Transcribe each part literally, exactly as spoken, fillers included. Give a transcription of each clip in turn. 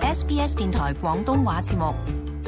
S B S 電台廣東話節目。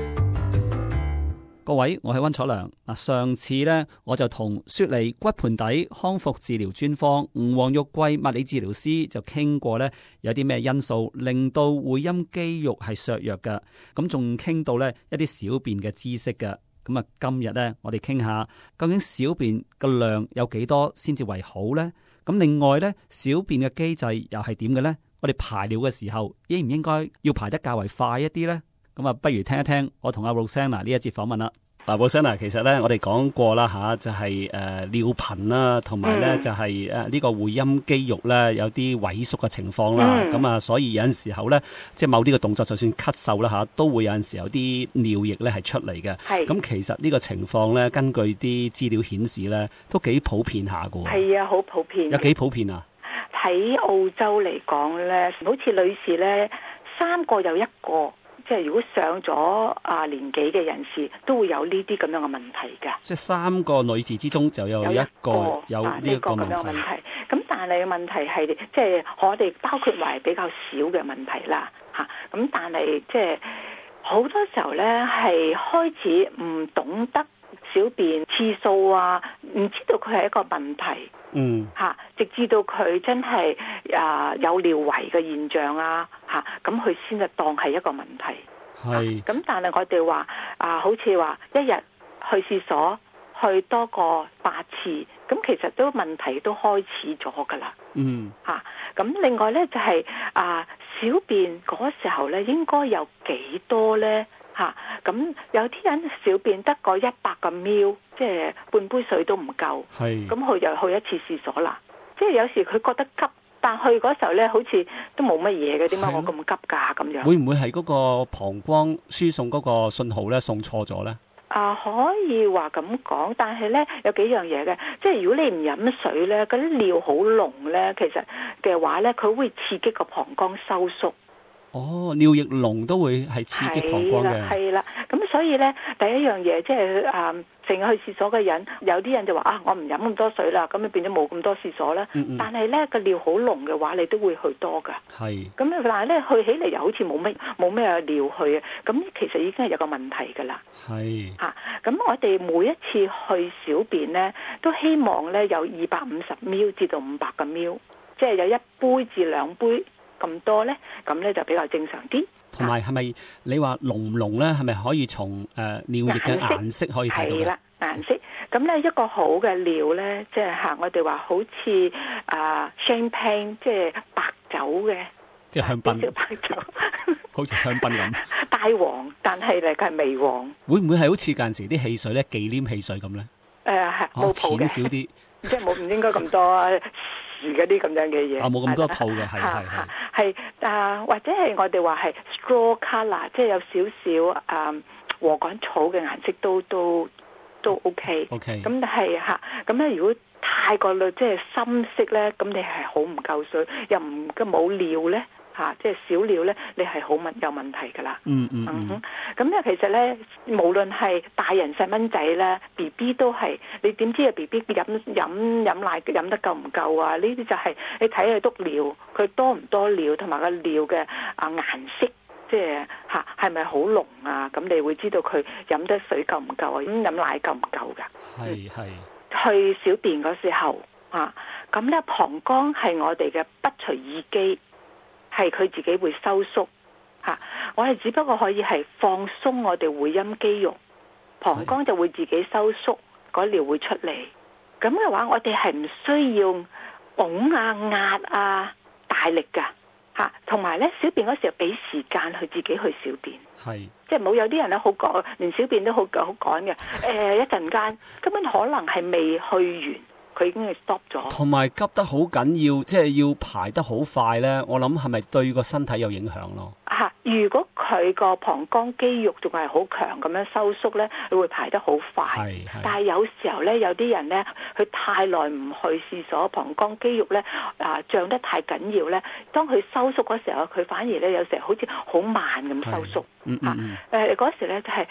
各位，我係溫楚良。嗱，上次咧我就同雪梨骨盆底康復治療專科吳黃玉桂物理治療師就傾過咧，有啲咩因素令到會陰肌肉係削弱嘅。咁仲傾到咧一啲小便嘅知識嘅。咁啊，今日咧我哋傾下究竟小便嘅量有幾多先至為好咧？咁另外咧，小便嘅機制又係點嘅咧？我哋排尿嘅時候應唔應該要排得較為快一啲咧？咁啊，不如聽一聽我同阿 Rosanna 呢一節訪問啦。嗱 ，Rosanna，其實咧我哋講過啦吓，就係、是、誒、呃、尿頻啦，同埋咧就係誒呢個會陰肌肉咧有啲萎縮嘅情況啦。咁、嗯、啊，所以有陣時候咧，即係某啲嘅動作，就算咳嗽啦吓，都會有陣時有啲尿液咧係出嚟嘅。係。咁其實呢個情況咧，根據啲資料顯示咧，都幾普遍下噶。 係啊，好普遍。 有幾普遍啊？ 喺澳洲嚟講咧，好似女士咧，三個有一個。即係如果上咗啊年紀嘅人士，都會有呢啲咁樣嘅問題㗎。 即係三個女士之中就有一個有呢一個問題。 咁但係問題係，即係我哋包括埋比較少嘅問題啦。嚇，咁但係即係好多時候咧，係開始唔懂得小便次數啊，唔知道佢係一個問題。嗯，嚇，直至到佢真係啊有尿違嘅現象啊，嚇，咁佢先至當係一個問題。係，咁、啊、但係我哋話啊，好似話一日去廁所去多過八次，咁其實都問題都開始咗㗎啦。嗯，嚇，咁另外咧就係、是、啊小便嗰時候咧應該有幾多咧？嚇，咁有啲人小便得個一百個 ml， 即係半杯水都唔夠。係，咁佢就去一次廁所啦。即係有時佢覺得急，但去嗰時候咧，好似都冇乜嘢嘅，點解我咁急㗎咁樣？會唔會係嗰個膀胱輸送嗰個信號咧送錯咗咧？啊，可以話咁講，但係咧有幾樣嘢嘅，即係如果你唔飲水咧，嗰啲尿好濃咧，其實嘅話咧，佢會刺激個膀胱收縮。哦，尿液濃都會係刺激膀胱嘅。係啦，咁所以咧，第一樣嘢即係啊，成日去廁所嘅人，有啲人就話啊，我唔飲咁多水啦，咁你變咗冇咁多廁所啦。嗯嗯。但係咧個尿好濃嘅話，你都會去多噶。係。咁但係咧去起嚟又好似冇乜冇咩尿去啊，咁其實已經係有個問題噶啦。係。嚇、啊，咁我哋每一次去小便咧，都希望咧有二百五十 ml 至到五百個 ml，即係有一杯至兩杯。咁多咧，咁咧就比較正常啲。同埋係咪你話濃唔濃咧？係咪可以從誒、呃、尿液嘅顏色可以睇到？係啦，顏色。咁咧一個好嘅尿咧，即係嚇我哋話好似啊 champagne，即係白酒嘅，即係香檳。白酒，好似香檳咁。帶黃，但係咧佢係微黃。會唔會係好似近時啲汽水咧，忌廉汽水咁咧？誒係冇泡嘅，淺少啲，即係冇唔應該咁多。嗰啲咁樣嘅嘢，啊冇咁多泡嘅，係係係，係啊或者係我哋話係 straw colour，即係有少少啊禾稈草嘅顏色都都都 OK OK，咁係嚇，咁咧如果太過咧即係深色咧，咁你係好唔夠水，又唔嘅冇尿咧。嚇，即係少尿咧，你係好問有問題㗎啦。嗯嗯嗯。咁咧其實咧，無論係大人細蚊仔咧 ，B B 都係，你點知啊 B B 飲飲飲奶飲得夠唔夠啊？呢啲就係你睇佢督尿，佢多唔多尿，同埋個尿嘅啊顏色，即係嚇係咪好濃啊？咁你會知道佢飲得水夠唔夠啊？咁飲奶夠唔夠㗎？係係。去小便嗰時候啊，咁咧膀胱係我哋嘅不隨意肌。係佢自己會收縮嚇、啊，我哋只不過可以係放鬆我哋會陰肌肉，膀胱就會自己收縮，嗰尿會出嚟。咁嘅話，我哋係唔需要拱啊壓啊大力噶嚇，同埋咧小便嗰時候俾時間去自己去小便，係即係冇有啲人咧好趕，連小便都好好趕嘅。誒、呃、一陣間根本可能係未去完。佢已經係 stop 咗，同埋急得好緊要，即係要排得好快咧。我諗係咪對個身體有影響咯？嚇！如果佢個膀胱肌肉仲係好強咁樣收縮咧，佢會排得好快。係係。但係有時候咧，有啲人咧，佢太耐唔去廁所，膀胱肌肉咧啊脹得太緊要咧，當佢收縮嗰時候，佢反而咧有時候好似好慢咁收縮。嗯嗯嗯。誒嗰時咧就係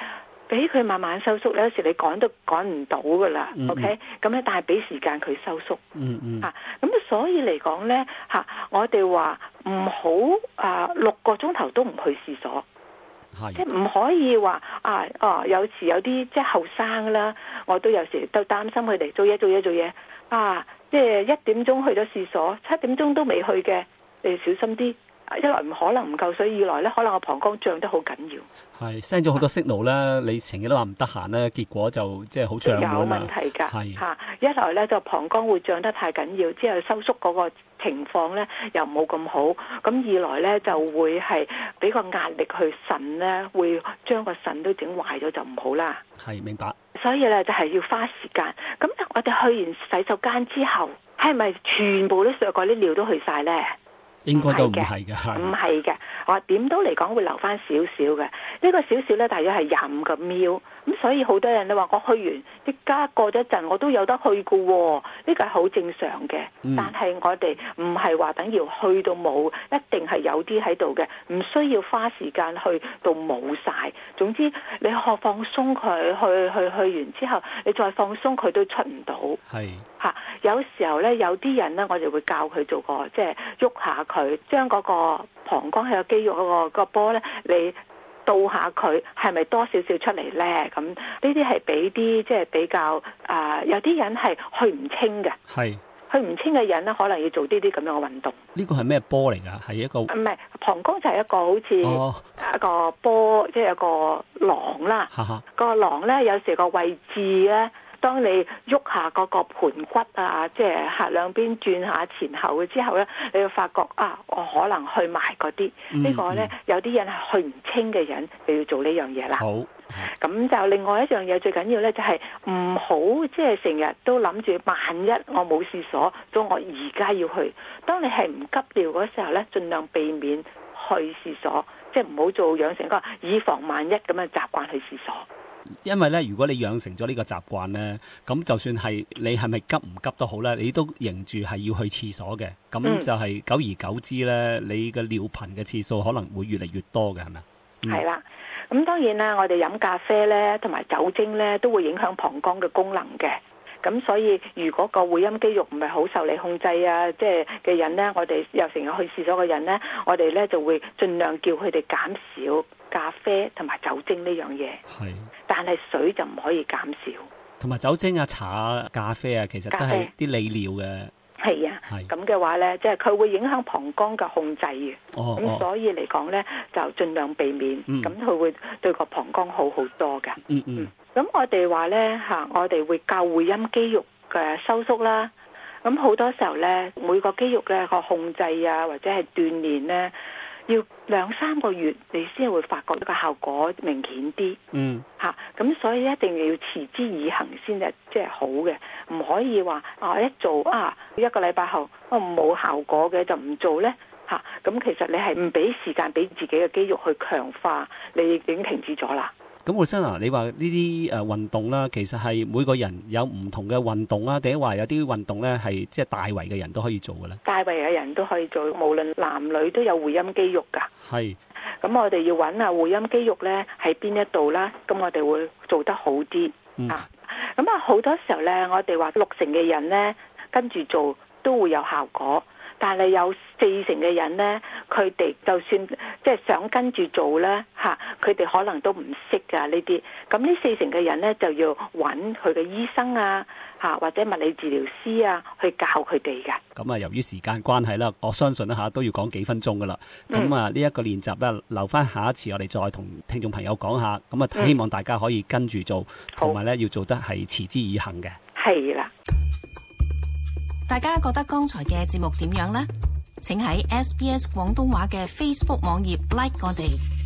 俾佢慢慢收縮，有時你趕都趕唔到噶啦。 嗯嗯 OK， 咁咧但係俾時間佢收縮。 嗯嗯。 嚇，咁所以嚟講咧嚇，我哋話唔好啊六個鐘頭都唔去廁所。即係唔可以話啊哦，有時有啲即係後生啦，我都有時都擔心佢哋做嘢做嘢做嘢啊，即係一點鐘去咗廁所，七點鐘都未去嘅，你小心啲。一來唔可能唔夠水，二來咧可能我膀胱脹得好緊要。 係 send 咗好多 signal 咧，你成日都話唔得閒咧，結果就即係好脹滿啦。 有問題㗎， 係嚇一來咧就膀胱會脹得太緊要，之後收縮嗰個情況咧又冇咁好，咁二來咧就會係俾個壓力去腎咧，會將個腎都整壞咗就唔好啦。 係明白。 所以咧就係要花時間。咁我哋去完洗手間之後，係咪全部都上過啲尿都去晒咧？ 應該都唔係嘅， 唔係嘅，我話點都嚟講會留翻少少嘅。呢個少少咧，大約係廿五個 ml。咁所以好多人都話我去完，即家過咗一陣，我都有得去嘅喎。呢個係好正常嘅。 嗯、 但係我哋唔係話等於去到冇，一定係有啲喺度嘅，唔需要花時間去到冇晒。總之你學放鬆佢，去去去完之後，你再放鬆佢都出唔到。 係嚇，有時候咧，有啲人咧，我哋會教佢做個即係喐下佢，將嗰個膀胱係個肌肉嗰、嗰個、嗰個波咧，你倒下佢，係咪多少少出嚟咧？咁呢啲係俾啲即係比較啊、呃，有啲人係去唔清嘅， 係去唔清嘅人咧，可能要做呢啲咁樣嘅運動。 呢個係咩波嚟㗎？係一個唔係膀胱就係一個好似一個波，即係一個囊啦。 哈哈個囊咧，有時個位置咧。當你喐下嗰個盤骨啊，即係下兩邊轉下前後嘅之後咧，你會發覺啊，我可能去埋嗰啲。 嗯、 呢個咧，有啲人係去唔清嘅人，就要做呢樣嘢啦。 好， 咁就另外一樣嘢最緊要咧，就係唔好即係成日都諗住，萬一我冇廁所，所以我而家要去。當你係唔急尿嗰時候咧，盡量避免去廁所，即係唔好做養成一個以防萬一咁嘅習慣去廁所。 因為咧，如果你養成咗呢個習慣咧，咁就算係你係咪急唔急都好咧，你都認住係要去廁所嘅。咁就係久而久之咧，你嘅尿頻嘅次數可能會越嚟越多嘅，係咪？ 係啦，咁當然啦，我哋飲咖啡咧，同埋酒精咧，都會影響膀胱嘅功能嘅。咁所以如果個會陰肌肉唔係好受你控制啊，即係嘅人咧，我哋又成日去廁所嘅人咧，我哋咧就會盡量叫佢哋減少咖啡同埋酒精呢樣嘢。 係， 但係水就唔可以減少。 同埋酒精啊、茶啊、咖啡啊，其實都係啲利尿嘅。係啊，咁嘅話咧，即係佢會影響膀胱嘅控制嘅。 哦， 咁所以嚟講咧，就盡量避免。咁佢、嗯、會對個膀胱好好多㗎。 嗯嗯。 咁、嗯、我哋話咧嚇，我哋會教會陰肌肉嘅收縮啦。咁好多時候咧，每個肌肉嘅個控制啊，或者係鍛鍊咧，要兩三個月你先會發覺呢個效果明顯啲。 嗯。嚇， 咁所以一定要持之以恆先係即係好嘅，唔可以話啊一做啊一個禮拜後我冇效果嘅就唔做咧嚇。咁其實你係唔俾時間俾自己嘅肌肉去強化，你已經停止咗啦。 咁活生啊，你話呢啲誒運動啦，其實係每個人有唔同嘅運動啊，定係話有啲運動咧係即係大圍嘅人都可以做嘅咧？大圍嘅人都可以做，無論男女都有會陰肌肉㗎。係。咁我哋要揾下會陰肌肉咧喺邊一度啦，咁我哋會做得好啲、嗯、啊。咁啊好多時候咧，我哋話六成嘅人咧跟住做都會有效果，但係有四成嘅人咧，佢哋就算即係想跟住做咧嚇，佢哋可能都唔識㗎呢啲。咁呢四成嘅人咧就要揾佢嘅醫生啊嚇，或者物理治療師啊去教佢哋嘅。咁啊，由於時間關係啦，我相信咧嚇都要講幾分鐘噶啦。咁啊，呢一個練習咧，留翻下一次我哋再同聽眾朋友講下。咁啊，希望大家可以跟住做，同埋咧要做得係持之以恆嘅。係啦。 大家覺得剛才嘅節目點樣呢？請喺 S B S 廣東話嘅 Facebook 網頁 like 我哋。